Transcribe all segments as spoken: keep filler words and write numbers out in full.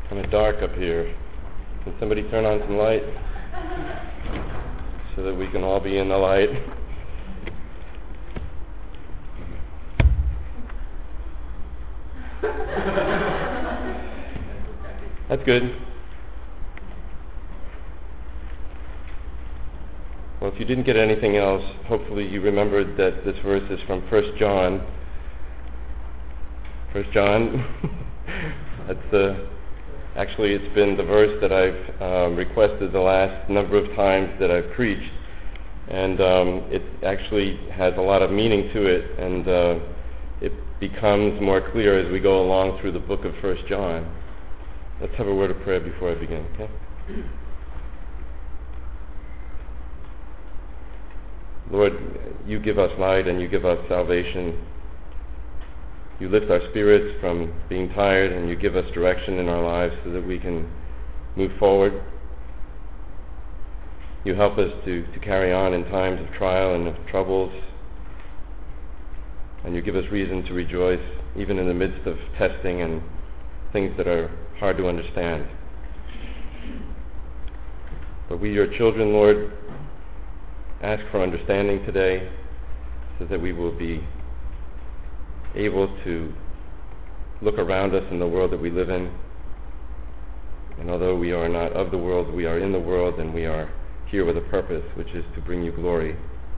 kind of dark up here. Can somebody turn on some light so that we can all be in the light? That's good. Well, if you didn't get anything else, hopefully you remembered that this verse is from First John. First John. That's the. Actually, it's been the verse that I've um, requested the last number of times that I've preached, and um, it actually has a lot of meaning to it, and uh, it becomes more clear as we go along through the book of First John. Let's have a word of prayer before I begin, okay? Lord, you give us light and you give us salvation. You lift our spirits from being tired, and you give us direction in our lives so that we can move forward. You help us to, to carry on in times of trial and of troubles, and you give us reason to rejoice even in the midst of testing and things that are hard to understand. But we, your children, Lord, ask for understanding today so that we will be able to look around us in the world that we live in. And although we are not of the world, we are in the world, and we are here with a purpose, which is to bring you glory.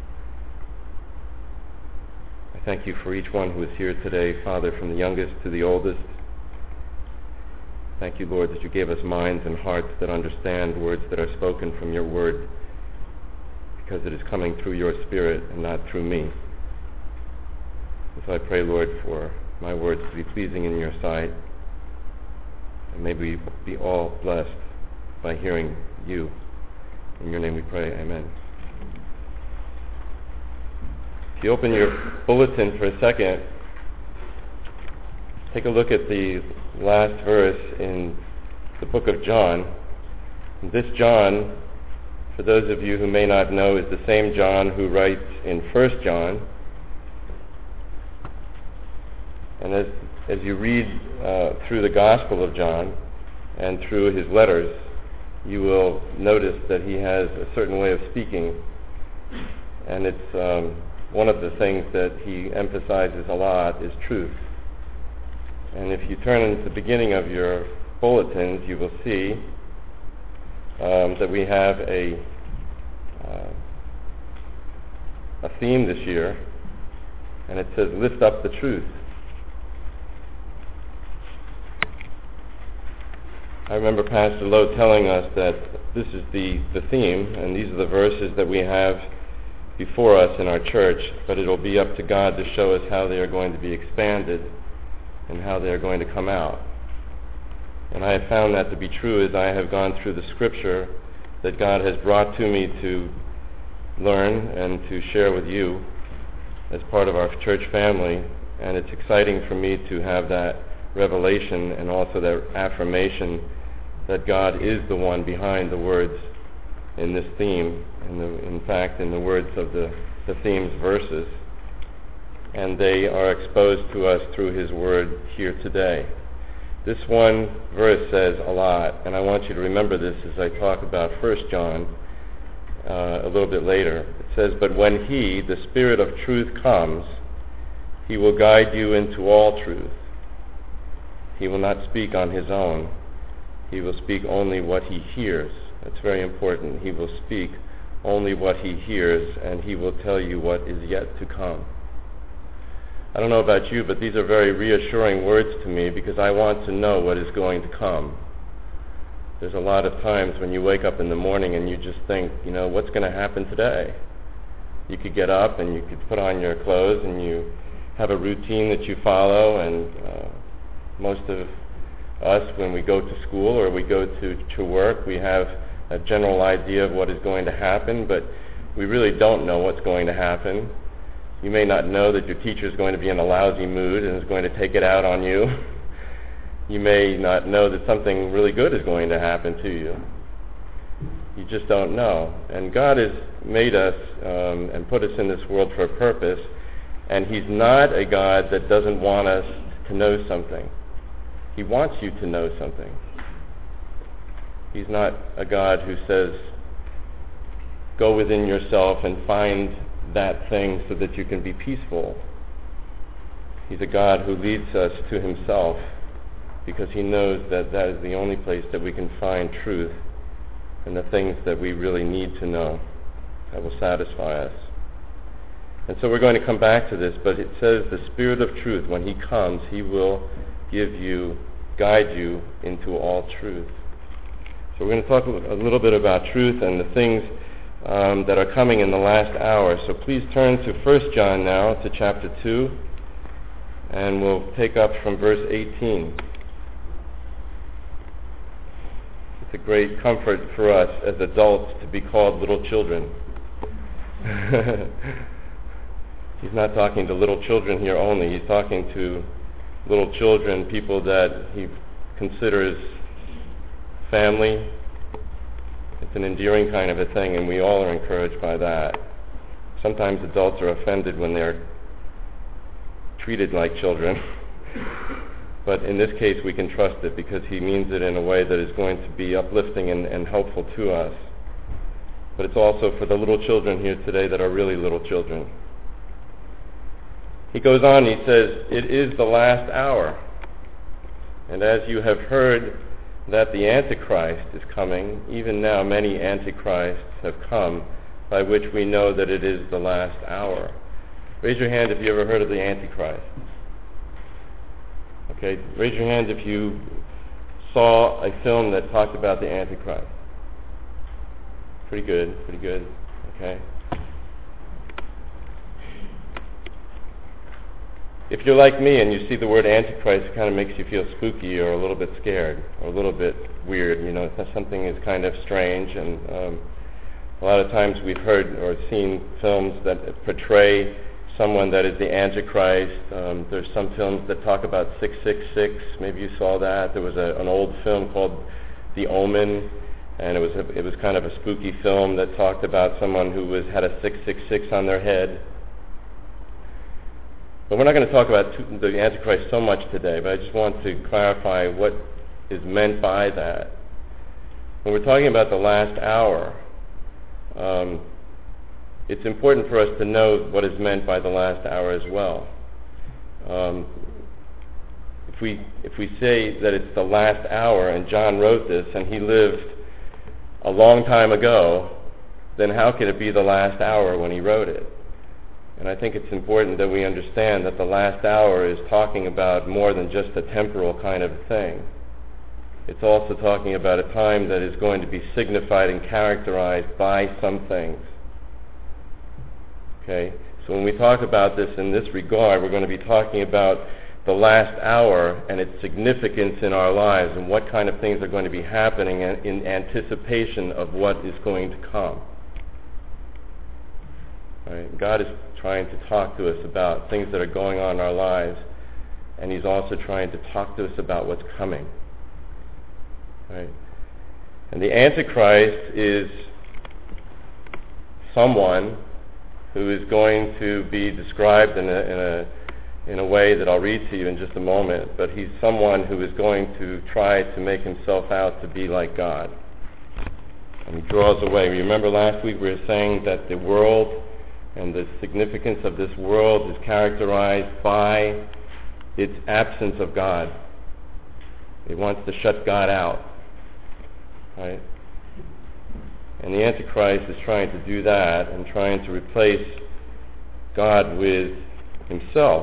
I thank you for each one who is here today, Father, from the youngest to the oldest. Thank you, Lord, that you gave us minds and hearts that understand words that are spoken from your word, because it is coming through your Spirit and not through me. So I pray, Lord, for my words to be pleasing in your sight, and may we be all blessed by hearing you. In your name we pray, amen. If you open your bulletin for a second, take a look at the last verse in the book of John. This John, for those of you who may not know, is the same John who writes in First John. And as, as you read uh, through the Gospel of John and through his letters, you will notice that he has a certain way of speaking. And it's um, one of the things that he emphasizes a lot is truth. And if you turn to the beginning of your bulletins, you will see um, that we have a, uh, a theme this year, and it says, lift up the truth. I remember Pastor Lowe telling us that this is the, the theme, and these are the verses that we have before us in our church, but it'll be up to God to show us how they are going to be expanded and how they are going to come out. And I have found that to be true as I have gone through the scripture that God has brought to me to learn and to share with you as part of our church family, and it's exciting for me to have that revelation and also that affirmation that God is the one behind the words in this theme, in, the, in fact, in the words of the, the theme's verses. And they are exposed to us through his word here today. This one verse says a lot, and I want you to remember this as I talk about First John uh, a little bit later. It says, but when he, the Spirit of truth, comes, he will guide you into all truth. He will not speak on his own. He will speak only what he hears. That's very important. He will speak only what he hears, and he will tell you what is yet to come. I don't know about you, but these are very reassuring words to me because I want to know what is going to come. There's a lot of times when you wake up in the morning and you just think, you know, what's going to happen today? You could get up and you could put on your clothes and you have a routine that you follow, and uh, most of us, when we go to school or we go to, to work, we have a general idea of what is going to happen, but we really don't know what's going to happen. You may not know that your teacher is going to be in a lousy mood and is going to take it out on you. You may not know that something really good is going to happen to you. You just don't know. And God has made us um, and put us in this world for a purpose, and he's not a God that doesn't want us to know something. He wants you to know something. He's not a God who says, go within yourself and find that thing so that you can be peaceful. He's a God who leads us to himself because he knows that that is the only place that we can find truth and the things that we really need to know that will satisfy us. And so we're going to come back to this, but it says the Spirit of truth, when he comes, he will give you, guide you into all truth. So we're going to talk a little bit about truth and the things um, that are coming in the last hour. So please turn to First John now, to chapter two, and we'll take up from verse eighteen. It's a great comfort for us as adults to be called little children. He's not talking to little children here only. He's talking to little children, people that he considers family. It's an endearing kind of a thing, and we all are encouraged by that. Sometimes adults are offended when they're treated like children. But in this case, we can trust it because he means it in a way that is going to be uplifting and, and helpful to us. But it's also for the little children here today that are really little children. He goes on, he says, it is the last hour. And as you have heard that the Antichrist is coming, even now many Antichrists have come, by which we know that it is the last hour. Raise your hand if you ever heard of the Antichrist. Okay, raise your hand if you saw a film that talked about the Antichrist. Pretty good, pretty good, okay. If you're like me and you see the word Antichrist, it kind of makes you feel spooky or a little bit scared or a little bit weird. You know, something is kind of strange, and um, a lot of times we've heard or seen films that portray someone that is the Antichrist. Um, there's some films that talk about six six six. Maybe you saw that. There was a, an old film called The Omen, and it was a, it was kind of a spooky film that talked about someone who was had a six six six on their head. But we're not going to talk about the Antichrist so much today, but I just want to clarify what is meant by that. When we're talking about the last hour, um, it's important for us to know what is meant by the last hour as well. Um, if we if we say that it's the last hour, and John wrote this, and he lived a long time ago, then how can it be the last hour when he wrote it? And I think it's important that we understand that the last hour is talking about more than just a temporal kind of thing. It's also talking about a time that is going to be signified and characterized by some things. Okay? So when we talk about this in this regard, we're going to be talking about the last hour and its significance in our lives and what kind of things are going to be happening in anticipation of what is going to come. Right? God is trying to talk to us about things that are going on in our lives, and he's also trying to talk to us about what's coming. Right? And the Antichrist is someone who is going to be described in a, in a in a way that I'll read to you in just a moment, but he's someone who is going to try to make himself out to be like God. And he draws away. Remember last week we were saying that the world and the significance of this world is characterized by its absence of God. It wants to shut God out. Right? And the Antichrist is trying to do that and trying to replace God with himself.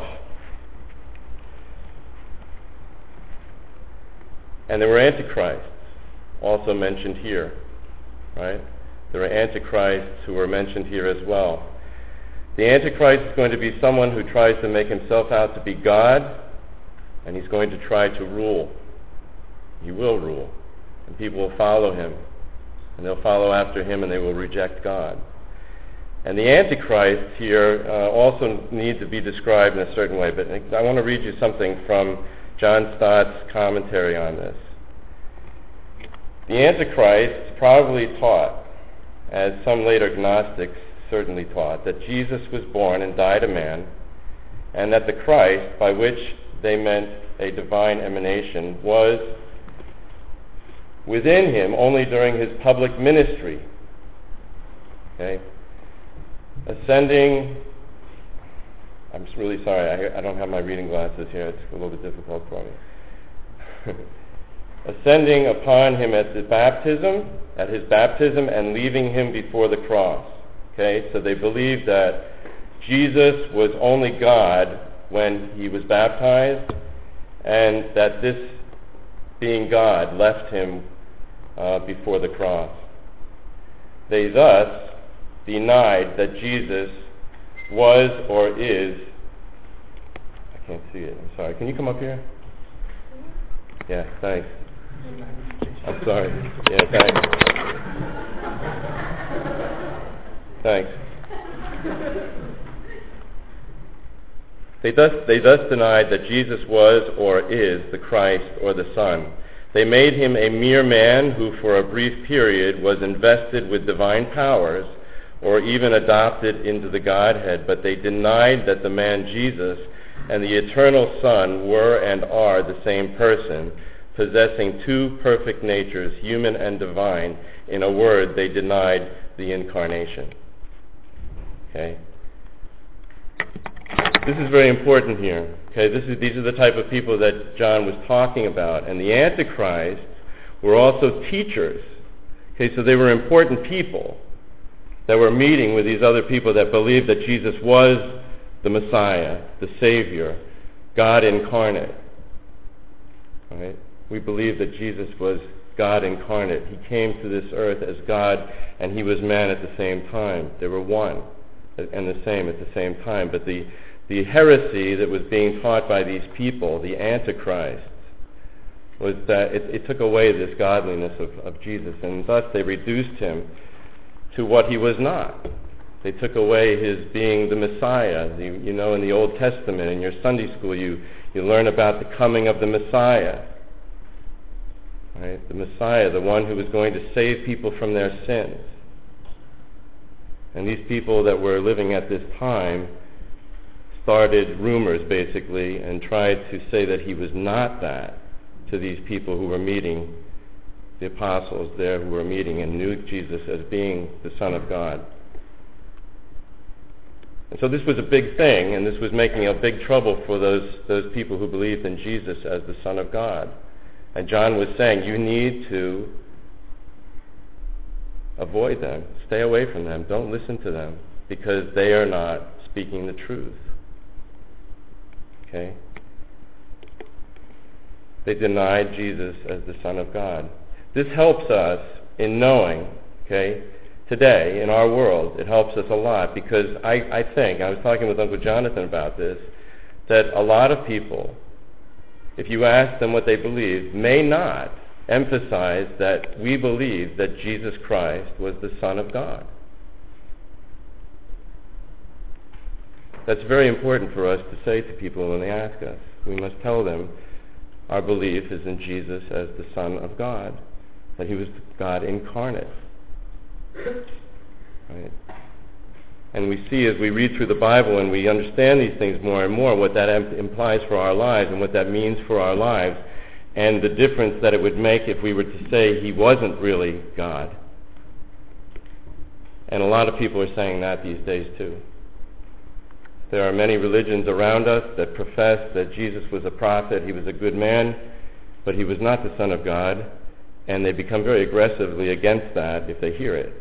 And there were Antichrists also mentioned here. Right? There are Antichrists who were mentioned here as well. The Antichrist is going to be someone who tries to make himself out to be God, and he's going to try to rule. He will rule, and people will follow him, and they'll follow after him, and they will reject God. And the Antichrist here uh, also needs to be described in a certain way, but I want to read you something from John Stott's commentary on this. The Antichrist probably taught, as some later Gnostics certainly taught, that Jesus was born and died a man, and that the Christ, by which they meant a divine emanation, was within him only during his public ministry. Okay? Ascending, I'm just really sorry, I, I don't have my reading glasses here, it's a little bit difficult for me. Ascending upon him at the baptism, at his baptism, and leaving him before the cross. Okay, so they believed that Jesus was only God when he was baptized, and that this being God left him uh, before the cross. They thus denied that Jesus was or is, I can't see it, I'm sorry, can you come up here? Yeah, thanks. I'm sorry. Yeah, thanks. Thanks. They thus, they thus denied that Jesus was or is the Christ or the Son. They made him a mere man who for a brief period was invested with divine powers or even adopted into the Godhead, but they denied that the man Jesus and the eternal Son were and are the same person, possessing two perfect natures, human and divine. In a word, they denied the incarnation. Okay? This is very important here. Okay, this is, these are the type of people that John was talking about. And the Antichrists were also teachers. Okay, so they were important people that were meeting with these other people that believed that Jesus was the Messiah, the Savior, God incarnate. All right? We believe that Jesus was God incarnate. He came to this earth as God, and he was man at the same time. They were one and the same at the same time. But the, the heresy that was being taught by these people, the Antichrists, was that it, it took away this godliness of, of Jesus, and thus they reduced him to what he was not. They took away his being the Messiah. The, you know, in the Old Testament, in your Sunday school, you, you learn about the coming of the Messiah. Right? The Messiah, the one who was going to save people from their sins. And these people that were living at this time started rumors, basically, and tried to say that he was not that to these people who were meeting, the apostles there who were meeting and knew Jesus as being the Son of God. And so this was a big thing, and this was making a big trouble for those, those people who believed in Jesus as the Son of God. And John was saying, you need to avoid them. Stay away from them. Don't listen to them, because they are not speaking the truth. Okay? They denied Jesus as the Son of God. This helps us in knowing, okay, today in our world, it helps us a lot, because I, I think, I was talking with Uncle Jonathan about this, that a lot of people, if you ask them what they believe, may not emphasize that we believe that Jesus Christ was the Son of God. That's very important for us to say to people when they ask us. We must tell them our belief is in Jesus as the Son of God, that he was God incarnate. Right? And we see as we read through the Bible and we understand these things more and more, what that implies for our lives and what that means for our lives, and the difference that it would make if we were to say he wasn't really God. And a lot of people are saying that these days too. There are many religions around us that profess that Jesus was a prophet, he was a good man, but he was not the Son of God, and they become very aggressively against that if they hear it.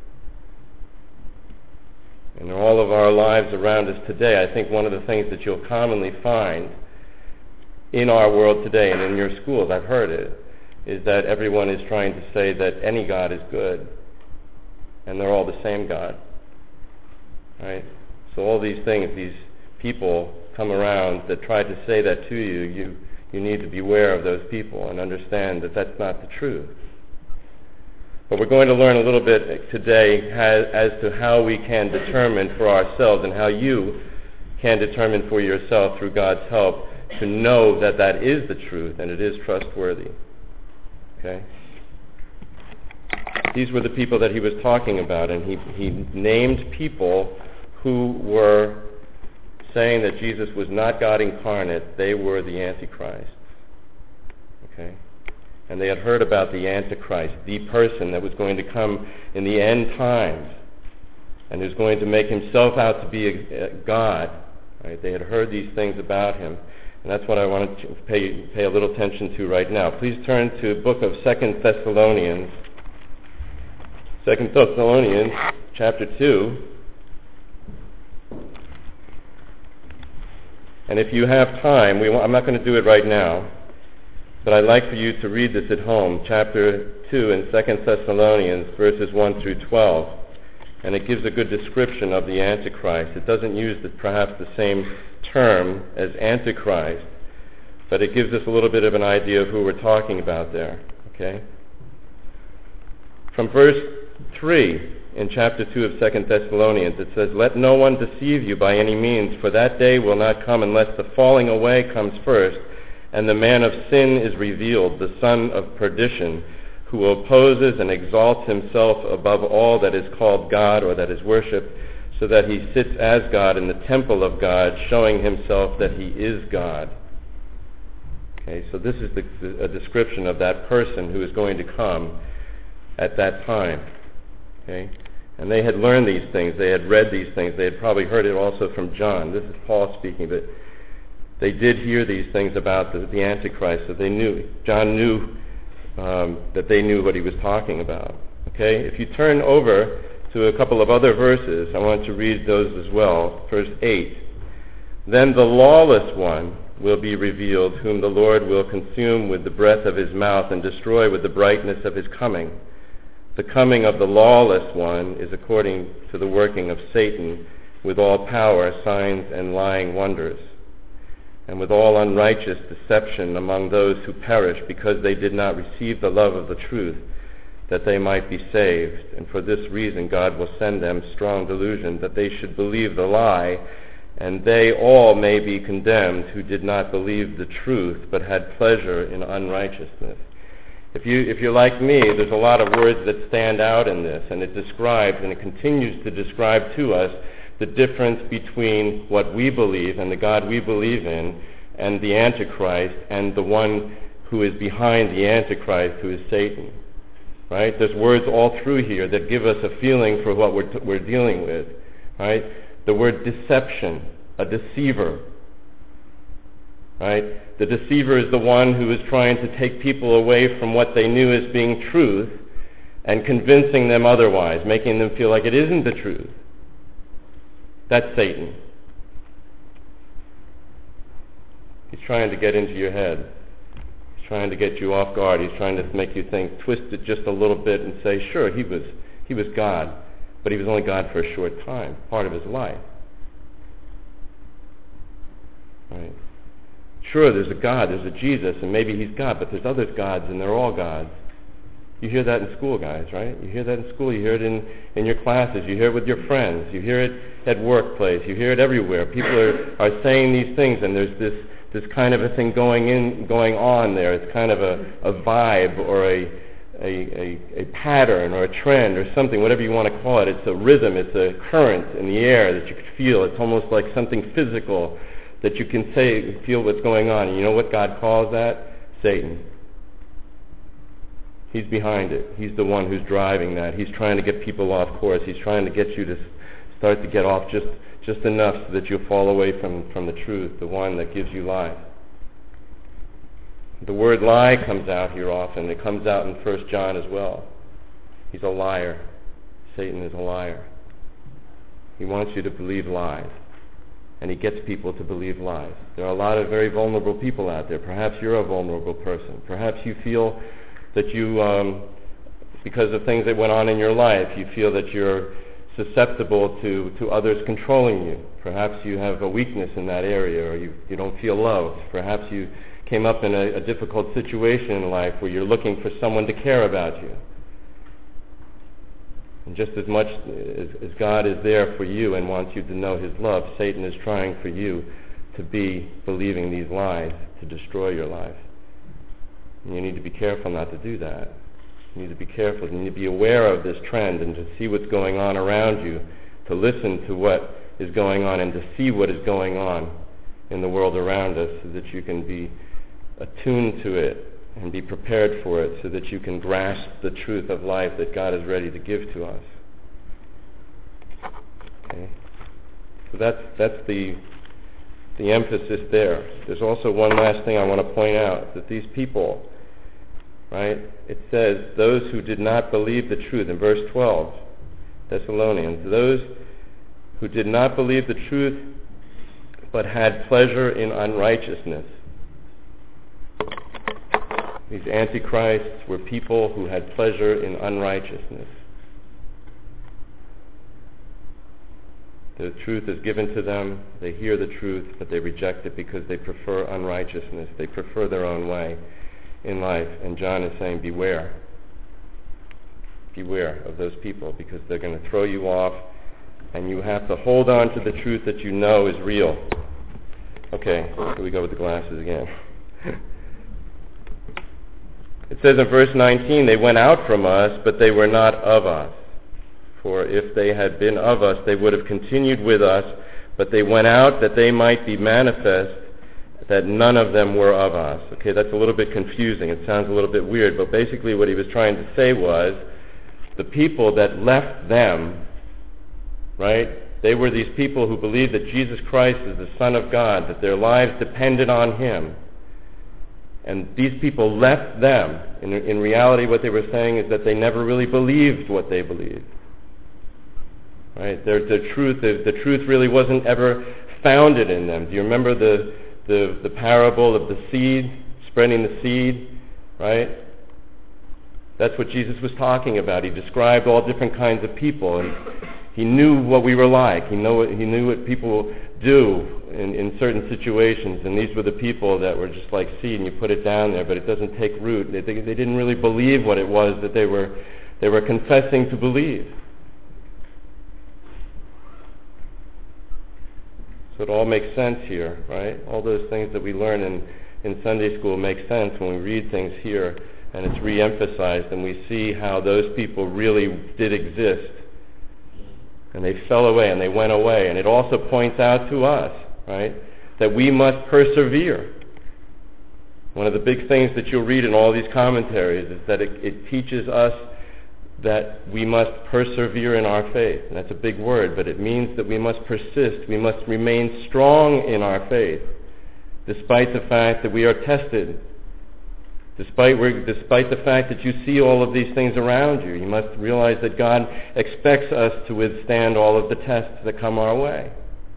In all of our lives around us today, I think one of the things that you'll commonly find in our world today and in your schools, I've heard it, is that everyone is trying to say that any God is good, and they're all the same God. Right? So all these things, these people come around that try to say that to you, you, you need to beware of those people and understand that that's not the truth. But we're going to learn a little bit today as, as to how we can determine for ourselves and how you can determine for yourself through God's help to know that that is the truth and it is trustworthy. Okay? These were the people that he was talking about, and he, he named people who were saying that Jesus was not God incarnate. They were the Antichrists. Okay? And they had heard about the Antichrist, the person that was going to come in the end times and who's going to make himself out to be a, a God. Right? They had heard these things about him. And that's what I want to pay, pay a little attention to right now. Please turn to the book of Second Thessalonians. Second Thessalonians, chapter two. And if you have time, we want, I'm not going to do it right now, but I'd like for you to read this at home, chapter two in Second Thessalonians, verses one through twelve. And it gives a good description of the Antichrist. It doesn't use the, perhaps the same term as Antichrist, but it gives us a little bit of an idea of who we're talking about there. Okay? From verse three in chapter two of Second Thessalonians, it says, "Let no one deceive you by any means, for that day will not come unless the falling away comes first, and the man of sin is revealed, the son of perdition, who opposes and exalts himself above all that is called God or that is worshipped, so that he sits as God in the temple of God, showing himself that he is God." Okay, so this is the, a description of that person who is going to come at that time. Okay, and they had learned these things, they had read these things, they had probably heard it also from John. This is Paul speaking, but they did hear these things about the, the Antichrist, so they knew. John knew um, that they knew what he was talking about. Okay, if you turn over to a couple of other verses, I want to read those as well. Verse eight. "Then the lawless one will be revealed, whom the Lord will consume with the breath of his mouth and destroy with the brightness of his coming. The coming of the lawless one is according to the working of Satan, with all power, signs, and lying wonders, and with all unrighteous deception among those who perish, because they did not receive the love of the truth, that they might be saved. And for this reason God will send them strong delusion, that they should believe the lie, and they all may be condemned who did not believe the truth, but had pleasure in unrighteousness." If you, if you're like me, there's a lot of words that stand out in this, and it describes, and it continues to describe to us, the difference between what we believe and the God we believe in, and the Antichrist, and the one who is behind the Antichrist, who is Satan. Right? There's words all through here that give us a feeling for what we're, t- we're dealing with. Right? The word deception, a deceiver. Right? The deceiver is the one who is trying to take people away from what they knew as being truth and convincing them otherwise, making them feel like it isn't the truth. That's Satan. He's trying to get into your head. He's trying to get you off guard. He's trying to make you think, twist it just a little bit and say, sure, he was, he was God, but he was only God for a short time, part of his life. Right? Sure, there's a God, there's a Jesus, and maybe he's God, but there's other gods, and they're all gods. You hear that in school, guys, right? You hear that in school. You hear it in, in your classes. You hear it with your friends. You hear it at workplace. You hear it everywhere. People are, are saying these things, and there's this, this kind of a thing going in, going on there. It's kind of a, a vibe or a, a, a, a pattern or a trend or something, whatever you want to call it. It's a rhythm. It's a current in the air that you can feel. It's almost like something physical that you can say, feel what's going on. And you know what God calls that? Satan. He's behind it. He's the one who's driving that. He's trying to get people off course. He's trying to get you to start to get off just, just enough so that you'll fall away from, from the truth, the one that gives you life. The word lie comes out here often. It comes out in First John as well. He's a liar. Satan is a liar. He wants you to believe lies. And he gets people to believe lies. There are a lot of very vulnerable people out there. Perhaps you're a vulnerable person. Perhaps you feel that you, um, because of things that went on in your life, you feel that you're susceptible to, to others controlling you. Perhaps you have a weakness in that area, or you, you don't feel loved. Perhaps you came up in a, a difficult situation in life where you're looking for someone to care about you. And just as much as, as God is there for you and wants you to know his love, Satan is trying for you to be believing these lies to destroy your life. And you need to be careful not to do that. You need to be careful. You need to be aware of this trend and to see what's going on around you, to listen to what is going on and to see what is going on in the world around us so that you can be attuned to it and be prepared for it so that you can grasp the truth of life that God is ready to give to us. Okay? So that's that's the the emphasis there. There's also one last thing I want to point out, that these people, right, it says, those who did not believe the truth, in verse twelve, Thessalonians, those who did not believe the truth but had pleasure in unrighteousness. These antichrists were people who had pleasure in unrighteousness. The truth is given to them, they hear the truth, but they reject it because they prefer unrighteousness. They prefer their own way in life. And John is saying, beware. Beware of those people, because they're going to throw you off, and you have to hold on to the truth that you know is real. Okay, here we go with the glasses again. It says in verse nineteen, they went out from us, but they were not of us. For if they had been of us, they would have continued with us, but they went out that they might be manifest that none of them were of us. Okay, that's a little bit confusing. It sounds a little bit weird, but basically what he was trying to say was, the people that left them, right, they were these people who believed that Jesus Christ is the Son of God, that their lives depended on Him. And these people left them. In, in reality, what they were saying is that they never really believed what they believed. Right? Their, the truth, the, the truth really wasn't ever founded in them. Do you remember the, the, the parable of the seed, spreading the seed? Right? That's what Jesus was talking about. He described all different kinds of people, and He knew what we were like. He knew what, he knew what people do in, in certain situations, and these were the people that were just like seed, and you put it down there, but it doesn't take root. They, they, they didn't really believe what it was that they were they were confessing to believe. So it all makes sense here, right? All those things that we learn in, in Sunday school make sense when we read things here, and it's re-emphasized, and we see how those people really did exist. And they fell away, and they went away. And it also points out to us, right, that we must persevere. One of the big things that you'll read in all these commentaries is that it, it teaches us that we must persevere in our faith. And that's a big word, but it means that we must persist. We must remain strong in our faith, despite the fact that we are tested. Despite, we're, despite the fact that you see all of these things around you, you must realize that God expects us to withstand all of the tests that come our way.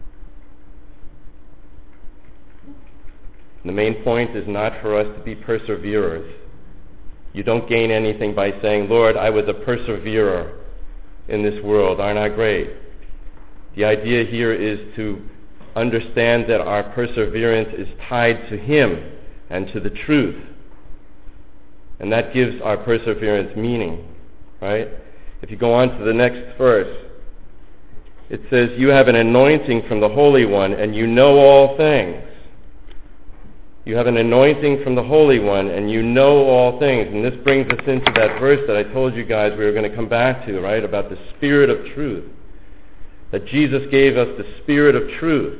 The main point is not for us to be perseverers. You don't gain anything by saying, Lord, I was a perseverer in this world. Aren't I great? The idea here is to understand that our perseverance is tied to Him and to the truth. And that gives our perseverance meaning, right? If you go on to the next verse, it says, you have an anointing from the Holy One, and you know all things. You have an anointing from the Holy One, and you know all things. And this brings us into that verse that I told you guys we were going to come back to, right, about the Spirit of truth. That Jesus gave us the Spirit of truth,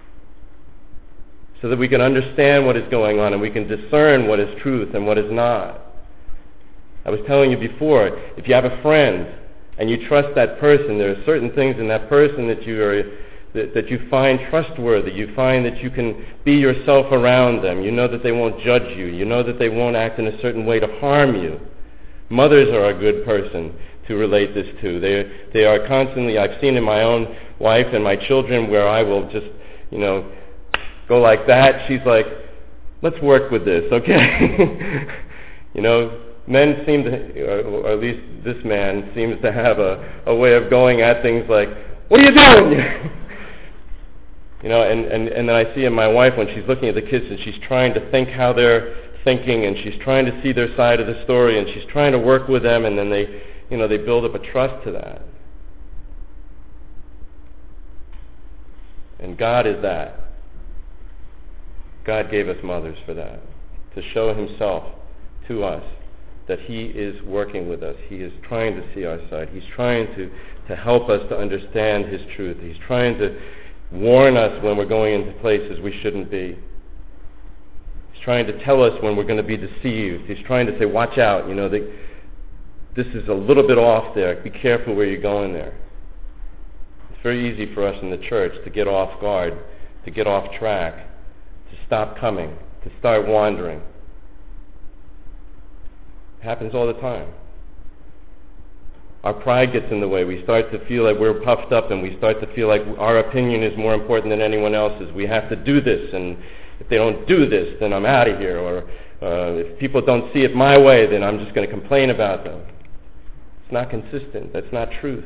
so that we can understand what is going on and we can discern what is truth and what is not. I was telling you before, if you have a friend and you trust that person, there are certain things in that person that you are that, that you find trustworthy. You find that you can be yourself around them. You know that they won't judge you. You know that they won't act in a certain way to harm you. Mothers are a good person to relate this to. They they are constantly, I've seen in my own wife and my children where I will just, you know, go like that. She's like, let's work with this, okay? You know, men seem to, or at least this man seems to have a, a way of going at things like, what are you doing? You know, and, and, and then I see in my wife when she's looking at the kids and she's trying to think how they're thinking, and she's trying to see their side of the story, and she's trying to work with them, and then they, you know, they build up a trust to that. And God is that. God gave us mothers for that, to show Himself to us, that He is working with us. He is trying to see our side. He's trying to, to help us to understand His truth. He's trying to warn us when we're going into places we shouldn't be. He's trying to tell us when we're going to be deceived. He's trying to say, watch out, you know, that this is a little bit off there. Be careful where you're going there. It's very easy for us in the church to get off guard, to get off track, to stop coming, to start wandering. It happens all the time. Our pride gets in the way. We start to feel like we're puffed up, and we start to feel like our opinion is more important than anyone else's. We have to do this, and if they don't do this, then I'm out of here. Or uh, if people don't see it my way, then I'm just going to complain about them. It's not consistent. That's not truth.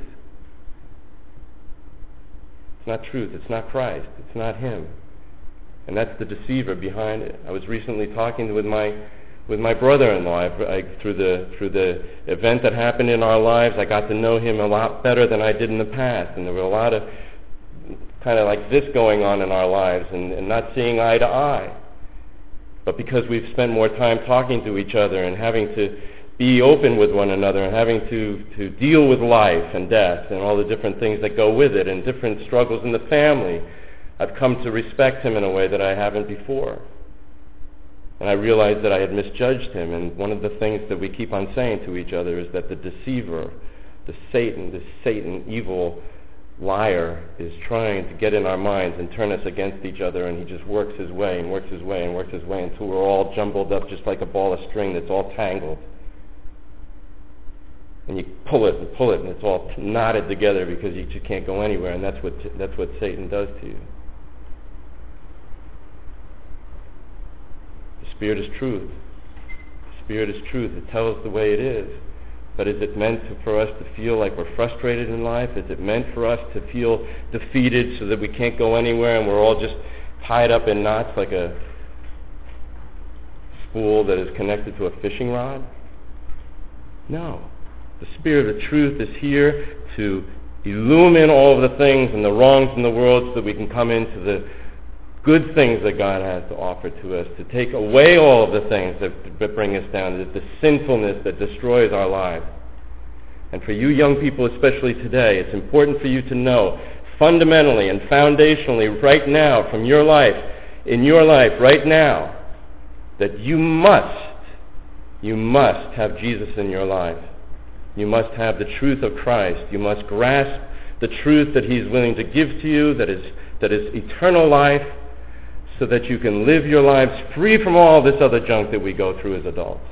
It's not truth. It's not Christ. It's not Him. And that's the deceiver behind it. I was recently talking with my with my brother-in-law. I, I, through the through the event that happened in our lives, I got to know him a lot better than I did in the past. And there were a lot of kind of like this going on in our lives, and, and not seeing eye to eye. But because we've spent more time talking to each other and having to be open with one another and having to, to deal with life and death and all the different things that go with it and different struggles in the family, I've come to respect him in a way that I haven't before. And I realized that I had misjudged him. And one of the things that we keep on saying to each other is that the deceiver, the Satan, the Satan, evil liar, is trying to get in our minds and turn us against each other, and he just works his way and works his way and works his way until we're all jumbled up just like a ball of string that's all tangled. And you pull it and pull it, and it's all knotted together because you just can't go anywhere, and that's what that's what Satan does to you. The Spirit is truth. The Spirit is truth. It tells the way it is. But is it meant to, for us to feel like we're frustrated in life? Is it meant for us to feel defeated so that we can't go anywhere and we're all just tied up in knots like a spool that is connected to a fishing rod? No. The Spirit of truth is here to illumine all of the things and the wrongs in the world so that we can come into the good things that God has to offer to us, to take away all of the things that, that bring us down, the, the sinfulness that destroys our lives. And for you young people especially today, it's important for you to know fundamentally and foundationally right now from your life, in your life right now, that you must, you must have Jesus in your life. You must have the truth of Christ. You must grasp the truth that He's willing to give to you, that is, that is eternal life, so that you can live your lives free from all this other junk that we go through as adults.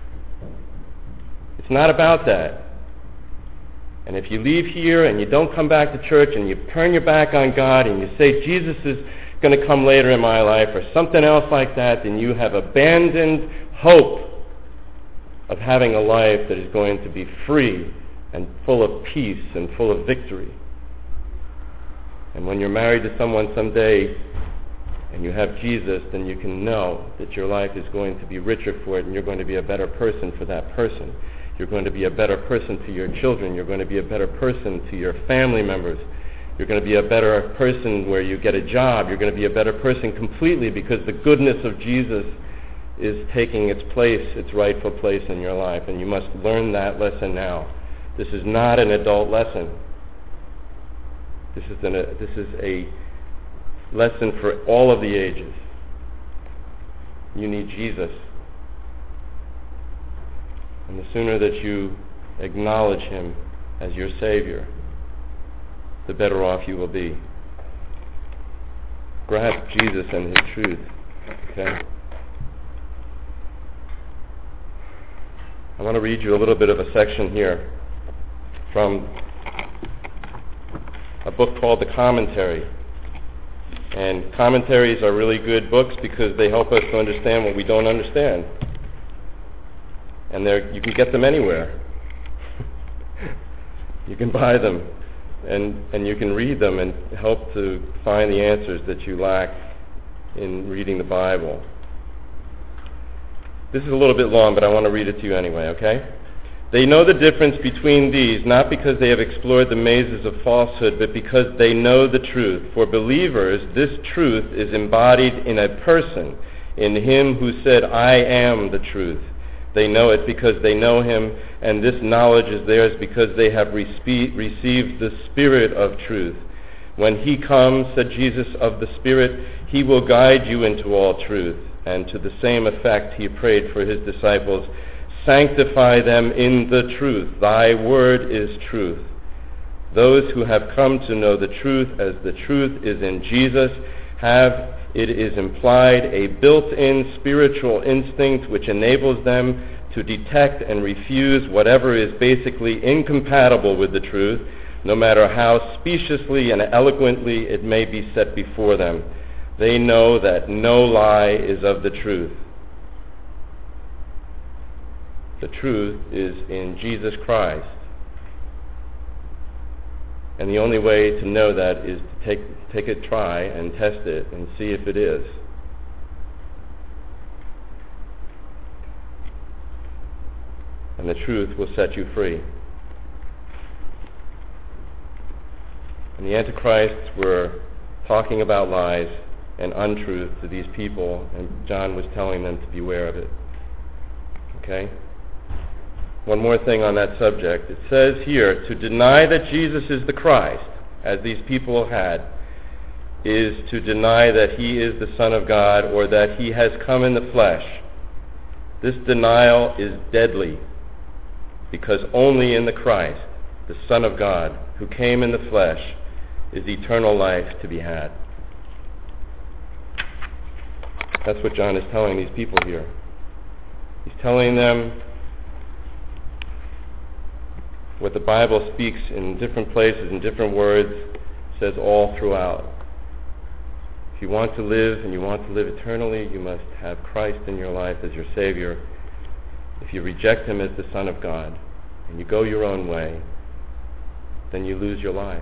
It's not about that. And if you leave here and you don't come back to church and you turn your back on God and you say Jesus is going to come later in my life or something else like that, then you have abandoned hope of having a life that is going to be free and full of peace and full of victory. And when you're married to someone someday and you have Jesus, then you can know that your life is going to be richer for it, and you're going to be a better person for that person. You're going to be a better person to your children. You're going to be a better person to your family members. You're going to be a better person where you get a job. You're going to be a better person completely because the goodness of Jesus is taking its place, its rightful place in your life, and you must learn that lesson now. This is not an adult lesson. This is, an, a, this is a lesson for all of the ages. You need Jesus. And the sooner that you acknowledge Him as your Savior, the better off you will be. Grasp Jesus and His truth. Okay? I want to read you a little bit of a section here from a book called The Commentary. And commentaries are really good books because they help us to understand what we don't understand. And they're, you can get them anywhere. You can buy them, and, and you can read them and help to find the answers that you lack in reading the Bible. This is a little bit long, but I want to read it to you anyway, okay? They know the difference between these, not because they have explored the mazes of falsehood, but because they know the truth. For believers, this truth is embodied in a person, in Him who said, I am the truth. They know it because they know Him, and this knowledge is theirs because they have respe- received the Spirit of truth. When He comes, said Jesus, of the Spirit, He will guide you into all truth. And to the same effect, he prayed for his disciples, sanctify them in the truth. Thy word is truth. Those who have come to know the truth as the truth is in Jesus have, it is implied, a built-in spiritual instinct which enables them to detect and refuse whatever is basically incompatible with the truth, no matter how speciously and eloquently it may be set before them. They know that no lie is of the truth. The truth is in Jesus Christ. And the only way to know that is to take, take a try and test it and see if it is. And the truth will set you free. And the Antichrists were talking about lies and untruth to these people, and John was telling them to beware of it. Okay? One more thing on that subject. It says here, to deny that Jesus is the Christ, as these people had, is to deny that he is the Son of God or that he has come in the flesh. This denial is deadly, because only in the Christ, the Son of God, who came in the flesh, is eternal life to be had. That's what John is telling these people here. He's telling them what the Bible speaks in different places, in different words, says all throughout. If you want to live and you want to live eternally, you must have Christ in your life as your Savior. If you reject him as the Son of God and you go your own way, then you lose your life.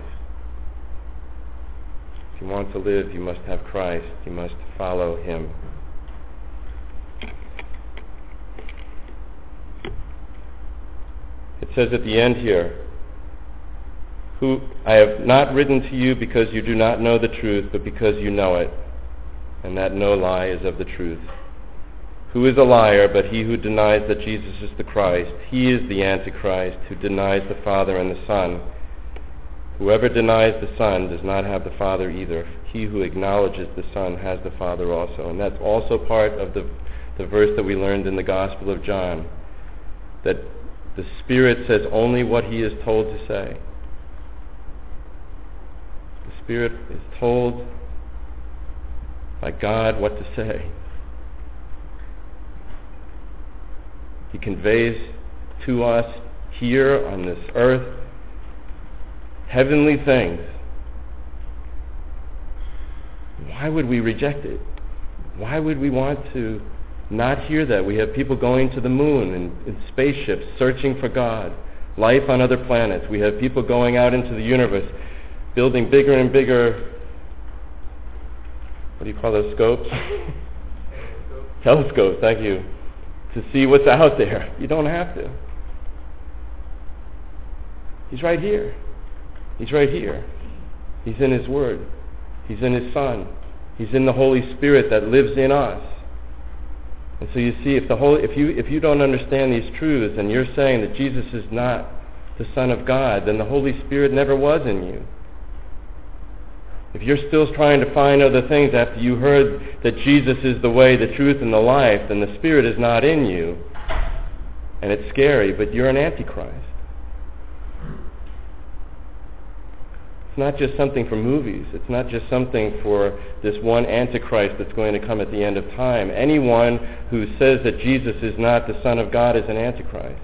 If you want to live, you must have Christ. You must follow him. It says at the end here, who I have not written to you because you do not know the truth, but because you know it, and that no lie is of the truth. Who is a liar but he who denies that Jesus is the Christ? He is the Antichrist who denies the Father and the Son. Whoever denies the Son does not have the Father either. He who acknowledges the Son has the Father also. And that's also part of the, the verse that we learned in the Gospel of John, that the Spirit says only what he is told to say. The Spirit is told by God what to say. He conveys to us here on this earth heavenly things. Why would we reject it? Why would we want to not hear that? We have people going to the moon and in spaceships searching for God, life on other planets. We have people going out into the universe, building bigger and bigger, what do you call those scopes? Telescopes, thank you, to see what's out there. You don't have to. He's right here. He's right here. He's in his Word. He's in his Son. He's in the Holy Spirit that lives in us. And so you see, if the whole, if you if you don't understand these truths and you're saying that Jesus is not the Son of God, then the Holy Spirit never was in you. If you're still trying to find other things after you heard that Jesus is the way, the truth, and the life, then the Spirit is not in you. And it's scary, but you're an Antichrist. It's not just something for movies. It's not just something for this one Antichrist that's going to come at the end of time. Anyone who says that Jesus is not the Son of God is an Antichrist.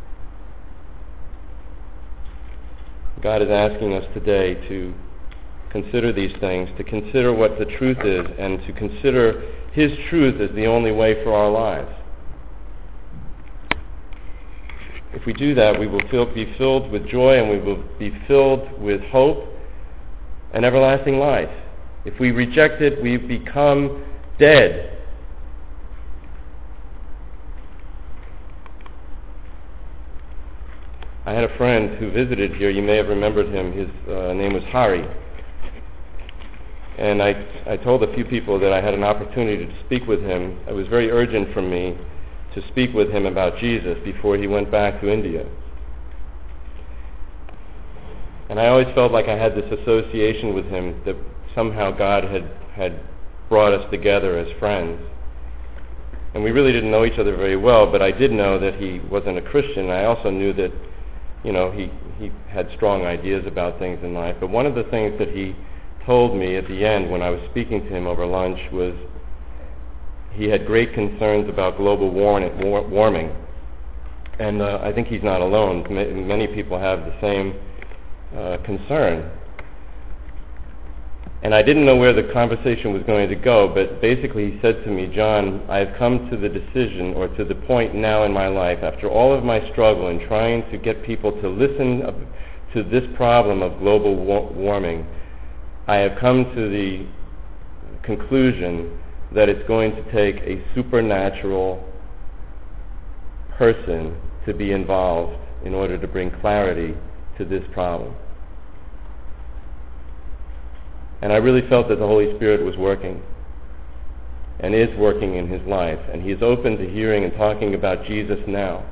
God is asking us today to consider these things, to consider what the truth is, and to consider his truth as the only way for our lives. If we do that, we will feel, be filled with joy, and we will be filled with hope and everlasting life. If we reject it, we become dead. I had a friend who visited here. You may have remembered him. His uh, name was Hari. And I, I told a few people that I had an opportunity to speak with him. It was very urgent for me to speak with him about Jesus before he went back to India. And I always felt like I had this association with him, that somehow God had, had brought us together as friends. And we really didn't know each other very well, but I did know that he wasn't a Christian. I also knew that, you know, he, he had strong ideas about things in life. But one of the things that he told me at the end when I was speaking to him over lunch was he had great concerns about global war- war- warming. And uh, I think he's not alone. M- many people have the same uh, concern. And I didn't know where the conversation was going to go, but basically he said to me, John, I have come to the decision or to the point now in my life, after all of my struggle in trying to get people to listen to this problem of global wa- warming, I have come to the conclusion that it's going to take a supernatural person to be involved in order to bring clarity to this problem. And I really felt that the Holy Spirit was working and is working in his life, and he is open to hearing and talking about Jesus now.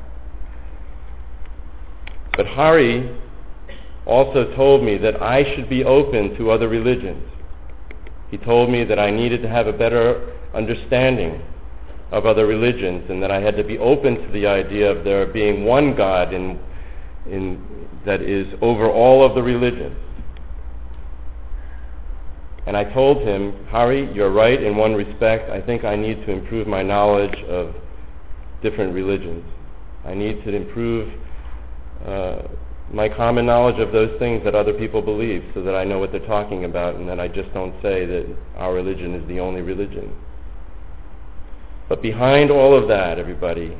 But Hari also told me that I should be open to other religions. He told me that I needed to have a better understanding of other religions and that I had to be open to the idea of there being one God in, in, that is over all of the religions. And I told him, Hari, you're right in one respect. I think I need to improve my knowledge of different religions. I need to improve uh, my common knowledge of those things that other people believe so that I know what they're talking about and that I just don't say that our religion is the only religion. But behind all of that, everybody,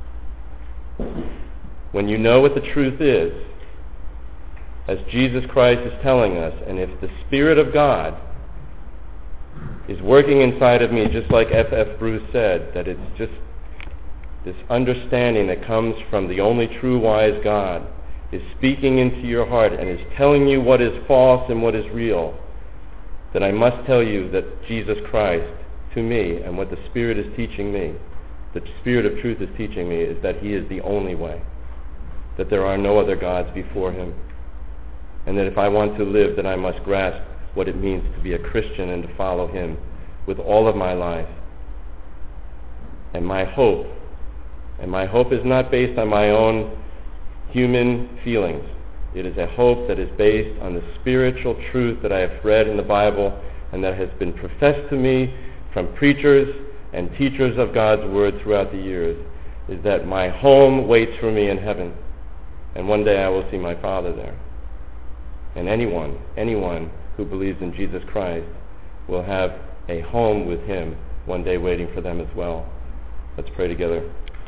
when you know what the truth is, as Jesus Christ is telling us, and if the Spirit of God is working inside of me, just like F F Bruce said, that it's just this understanding that comes from the only true wise God, is speaking into your heart and is telling you what is false and what is real, then I must tell you that Jesus Christ, to me, and what the Spirit is teaching me, the Spirit of truth is teaching me, is that he is the only way, that there are no other gods before him, and that if I want to live, then I must grasp what it means to be a Christian and to follow him with all of my life. And my hope, and my hope is not based on my own human feelings. It is a hope that is based on the spiritual truth that I have read in the Bible and that has been professed to me from preachers and teachers of God's Word throughout the years, is that my home waits for me in heaven, and one day I will see my Father there. And anyone, anyone who believes in Jesus Christ will have a home with him one day waiting for them as well. Let's pray together.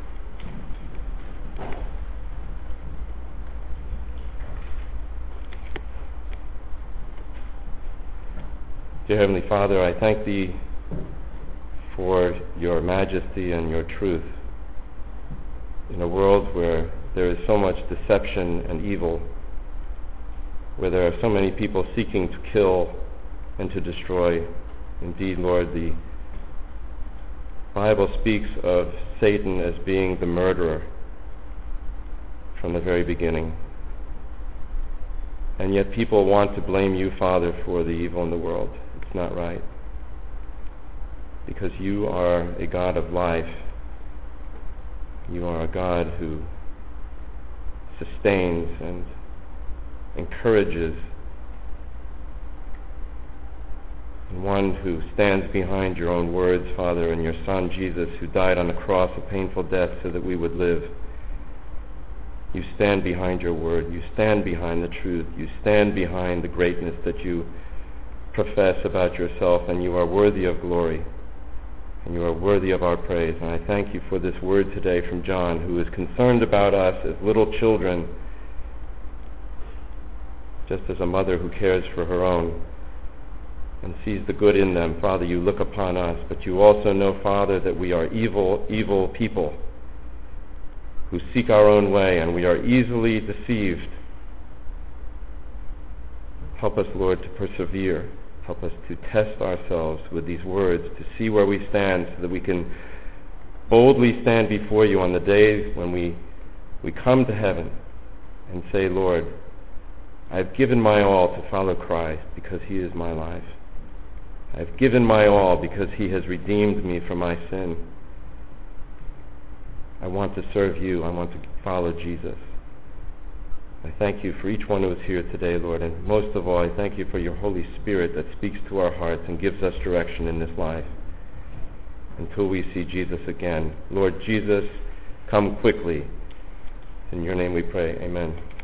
Dear Heavenly Father, I thank Thee for Your majesty and Your truth. In a world where there is so much deception and evil, where there are so many people seeking to kill and to destroy. Indeed, Lord, the Bible speaks of Satan as being the murderer from the very beginning. And yet people want to blame You, Father, for the evil in the world. It's not right. Because You are a God of life. You are a God who sustains and encourages, and one who stands behind Your own words, Father, and Your Son, Jesus, who died on the cross a painful death so that we would live. You stand behind Your word. You stand behind the truth. You stand behind the greatness that You profess about Yourself, and You are worthy of glory, and You are worthy of our praise. And I thank You for this word today from John, who is concerned about us as little children, just as a mother who cares for her own and sees the good in them. Father, You look upon us, but You also know, Father, that we are evil, evil people who seek our own way, and we are easily deceived. Help us, Lord, to persevere. Help us to test ourselves with these words, to see where we stand so that we can boldly stand before You on the day when we, we come to heaven and say, Lord, I've given my all to follow Christ because He is my life. I've given my all because He has redeemed me from my sin. I want to serve you. I want to follow Jesus. I thank you for each one who is here today, Lord, and most of all, I thank you for your Holy Spirit that speaks to our hearts and gives us direction in this life until we see Jesus again. Lord Jesus, come quickly. In your name we pray. Amen.